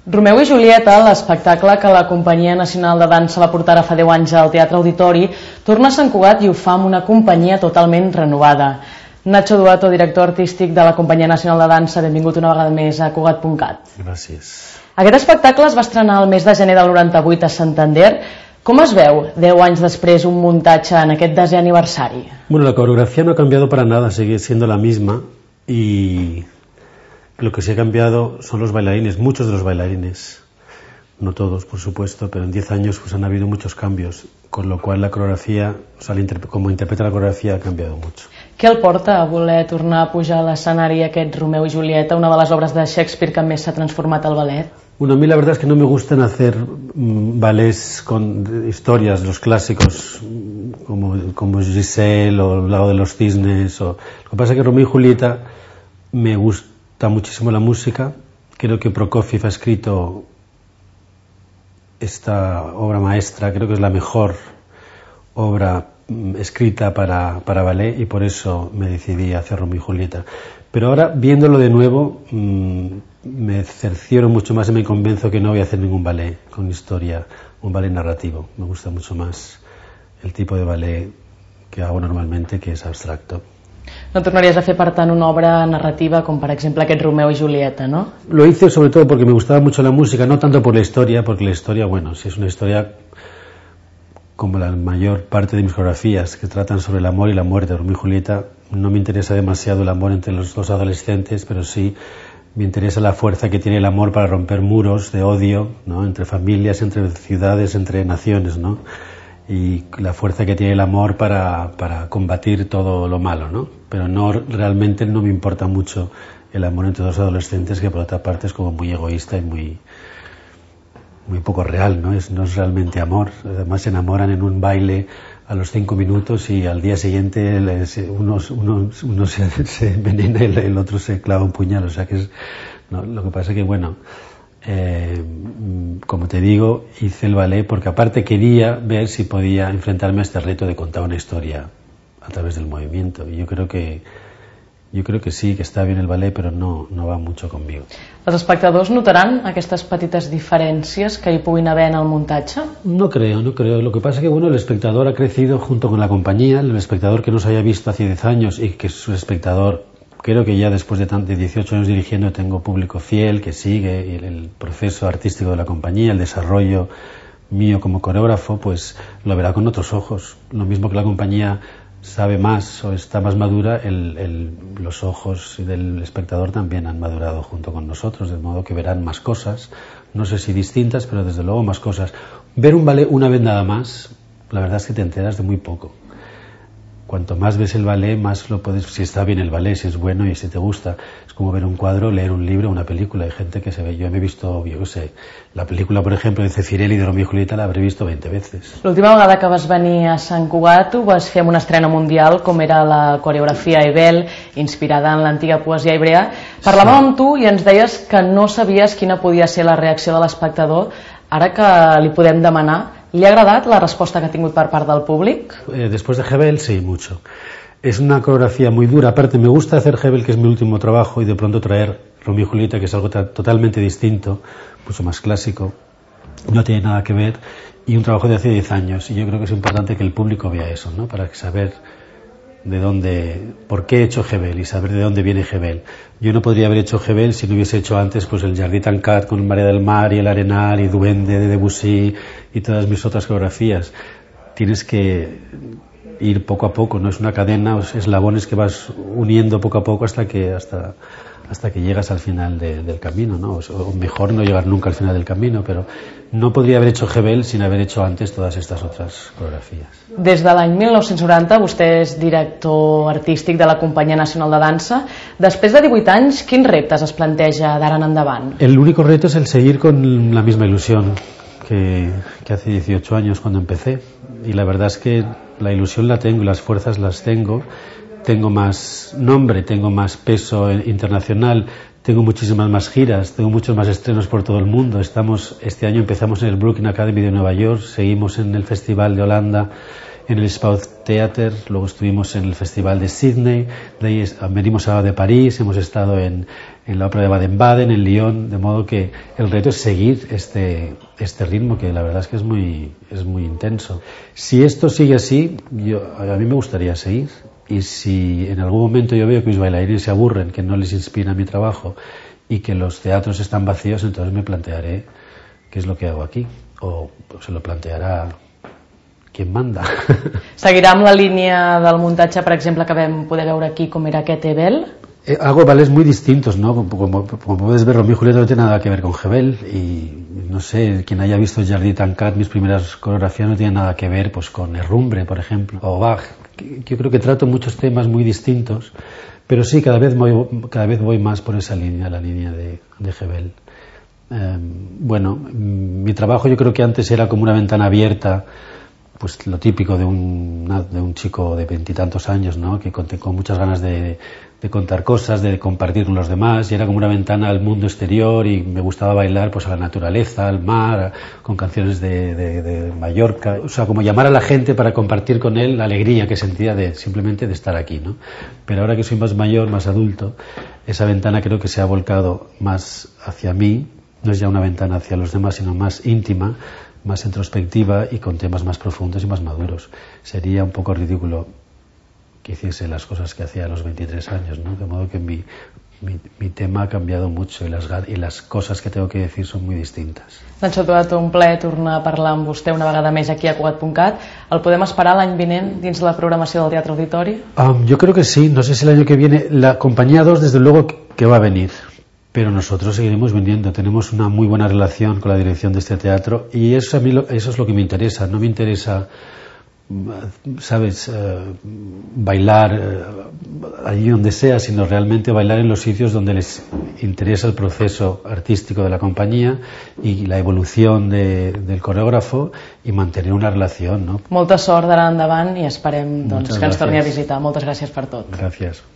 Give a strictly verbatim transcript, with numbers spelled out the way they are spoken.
Romeu i Julieta, l'espectacle que la Companyia Nacional de Dansa va portar fa deu anys al Teatre Auditori, torna a Sant Cugat i ho fa amb una companyia totalment renovada. Nacho Duato, director artístic de la Companyia Nacional de Dansa, benvingut una vegada més a Cugat punt cat. Gràcies. Aquest espectacle es va estrenar el mes de gener del noranta-vuit a Santander. ¿Cómo es veu, deu anys després, un montaje en aquest desè aniversari? Bueno, la coreografía no ha cambiado para nada, sigue siendo la misma y lo que sí ha cambiado son los bailarines, muchos de los bailarines, no todos por supuesto, pero en diez años pues han habido muchos cambios, con lo cual la coreografía, o sea, como interpreta la coreografía ha cambiado mucho. Què el porta a voler tornar a pujar a l'escenari aquest Romeu i Julieta, una de les obres de Shakespeare que més s'ha transformat al ballet? Bueno, a mí la verdad es que no me gustan hacer mmm, ballets con historias, los clásicos, como, como Giselle o El lago de los cisnes. O... Lo que pasa es que Romeo y Julieta me gusta muchísimo la música. Creo que Prokofiev ha escrito esta obra maestra, creo que es la mejor obra mmm, escrita para, para ballet y por eso me decidí a hacer Romeo y Julieta. Pero ahora, viéndolo de nuevo, mmm, me cercioro mucho más y me convenzo que no voy a hacer ningún ballet con historia, un ballet narrativo. Me gusta mucho más el tipo de ballet que hago normalmente, que es abstracto. No tornaries a fer, per tant, una obra narrativa com, per exemple, aquest Romeu y Julieta, ¿no? Lo hice sobre todo porque me gustaba mucho la música, no tanto por la historia, porque la historia, bueno, si es una historia como la mayor parte de mis coreografías que tratan sobre el amor y la muerte. Romeo y Julieta, no me interesa demasiado el amor entre los dos adolescentes, pero sí me interesa la fuerza que tiene el amor para romper muros de odio, ¿no? Entre familias, entre ciudades, entre naciones, ¿no? Y la fuerza que tiene el amor para, para combatir todo lo malo, ¿no? Pero no, realmente no me importa mucho el amor entre dos adolescentes, que por otra parte es como muy egoísta y muy, muy poco real, ¿no? Es, no es realmente amor. Además se enamoran en un baile a los cinco minutos y al día siguiente les, uno, uno, uno se, se envenena y el, el otro se clava un puñal. O sea que es, ¿no? Lo que pasa es que, bueno, eh, como te digo, hice el ballet porque aparte quería ver si podía enfrentarme a este reto de contar una historia a través del movimiento. Y yo creo que Jo crec que sí, que està bien el ballet, però no, no va mucho conmigo. Els espectadors notaran aquestes petites diferències que hi puguin haver en el muntatge? No creo, no creo. Lo que pasa es que bueno, el espectador ha crecido junto con la compañía, el espectador que nos haya visto hace diez años y que es un espectador, creo que ya después de, de dieciocho años dirigiendo tengo público fiel que sigue el, el proceso artístico de la compañía, el desarrollo mío como coreógrafo, pues lo verá con otros ojos. Lo mismo que la compañía sabe más o está más madura, el, el, los ojos del espectador también han madurado junto con nosotros, de modo que verán más cosas, no sé si distintas, pero desde luego más cosas. Ver un ballet una vez nada más, la verdad es que te enteras de muy poco. Cuanto más ves el ballet, más lo puedes, si está bien el ballet, si es bueno y si te gusta. Es como ver un cuadro, leer un libro, una película. Hay gente que se ve, yo me he visto, yo qué sé, la película, por ejemplo, de Cefirelli de Romeo y Julieta la habré visto veinte veces. L'última vegada que vas venir a Sant Cugat ho vas fer amb una estrena mundial, com era la coreografia Ebel, inspirada en l'antiga poesia hebrea. Parlàvem amb tu i ens deies que no sabies quina podia ser la reacció de l'espectador. Ara que li podem demanar, ¿le ha agradat la respuesta que ha tingut per part del públic? Eh, después de Hebel, sí, mucho. Es una coreografía muy dura. Aparte, me gusta hacer Hebel, que es mi último trabajo, y de pronto traer Romeo y Julieta, que es algo totalmente distinto, mucho más clásico, no tiene nada que ver, y un trabajo de hace diez años. Y yo creo que es importante que el público vea eso, ¿no? Para saber de dónde, por qué he hecho Hebel y saber de dónde viene Hebel. Yo no podría haber hecho Hebel si no hubiese hecho antes pues el Jardí Tancat con María del Mar y el Arenal y Duende de Debussy y todas mis otras coreografías. Tienes que ir poco a poco, no es una cadena, es eslabones que vas uniendo poco a poco hasta que hasta hasta que llegas al final de, del camino, ¿no? O mejor no llegar nunca al final del camino, pero no podría haber hecho Hebel sin haber hecho antes todas estas otras coreografías. Des de l'any mil nou-cents noranta vostè és director artístic de la Companyia Nacional de Dansa. Després de divuit anys, quins reptes es planteja d'ara en endavant? El único reto es el seguir con la misma ilusión que, que hace dieciocho años cuando empecé. Y la verdad es que la ilusión la tengo y las fuerzas las tengo. Tengo más nombre, tengo más peso internacional, tengo muchísimas más giras, tengo muchos más estrenos por todo el mundo. Estamos, este año empezamos en el Brooklyn Academy de Nueva York, seguimos en el Festival de Holanda, en el Spout Theater, luego estuvimos en el Festival de Sydney, de ahí venimos ahora de París, hemos estado en, en la ópera de Baden-Baden, en Lyon, de modo que el reto es seguir este, este ritmo, que la verdad es que es muy, es muy intenso. Si esto sigue así, yo, a mí me gustaría seguir, y si en algún momento yo veo que mis bailarines se aburren, que no les inspira mi trabajo y que los teatros están vacíos, entonces me plantearé qué es lo que hago aquí, o se lo planteará quien manda. Seguirà amb la línia del muntatge, per exemple, que vam poder veure aquí, com era aquest Hebel? Eh, hago ballets muy distintos, ¿no? Como, como, como puedes ver, Romeo y Julieta no tiene nada que ver con Hebel, y no sé, quien haya visto Jardí Tancat, mis primeras coreografías, no tiene nada que ver pues con Herrumbre, por ejemplo, o Bach. Yo creo que trato muchos temas muy distintos, pero sí, cada vez voy, cada vez voy más por esa línea, la línea de, de Hebel. Eh, bueno, mi trabajo yo creo que antes era como una ventana abierta, pues lo típico de un, de un chico de veintitantos años, ¿no? Que con, con muchas ganas de, de contar cosas, de compartir con los demás, y era como una ventana al mundo exterior, y me gustaba bailar pues a la naturaleza, al mar, con canciones de, de, de Mallorca, o sea, como llamar a la gente para compartir con él la alegría que sentía de simplemente de estar aquí, ¿no? Pero ahora que soy más mayor, más adulto, esa ventana creo que se ha volcado más hacia mí, no es ya una ventana hacia los demás, sino más íntima, más introspectiva y con temas más profundos y más maduros. Sería un poco ridículo que hiciese las cosas que hacía a los veintitrés años, ¿no? De modo que mi, mi, mi tema ha cambiado mucho, y las, y las cosas que tengo que decir son muy distintas. Doncs ha estat un plaer tornar a parlar amb vostè una vegada més aquí a Cugat punt cat. El podem esperar l'any vinent dins la programació del Teatre Auditori? Um, yo creo que sí, no sé si el año que viene. La compañía dos, desde luego que va a venir, pero nosotros seguiremos viniendo. Tenemos una muy buena relación con la dirección de este teatro, y eso a mí lo, eso es lo que me interesa. No me interesa, sabes, uh, bailar uh, allí donde sea, sino realmente bailar en los sitios donde les interesa el proceso artístico de la compañía y la evolución de, del coreógrafo, y mantener una relación, ¿no? Molta sort d'ara endavant, i esperem doncs, que ens gracias. torni a visitar. Moltes gràcies per tot. Gracias.